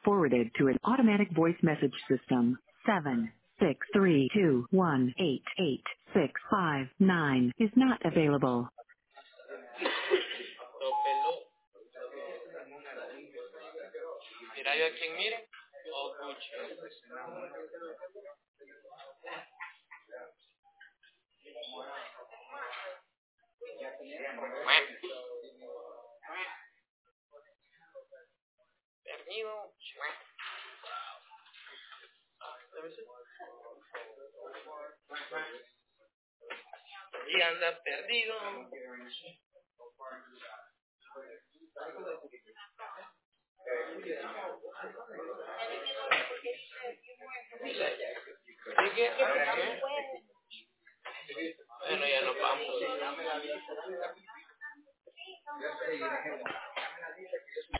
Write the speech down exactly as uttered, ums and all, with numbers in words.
Forwarded to an automatic voice message system. seven six three two one eight eight six five nine is not available. Topelo. Mira yo a quién miren. Oh, Gucci. Perdido. Y anda perdido. Así que, bueno, ya nos vamos.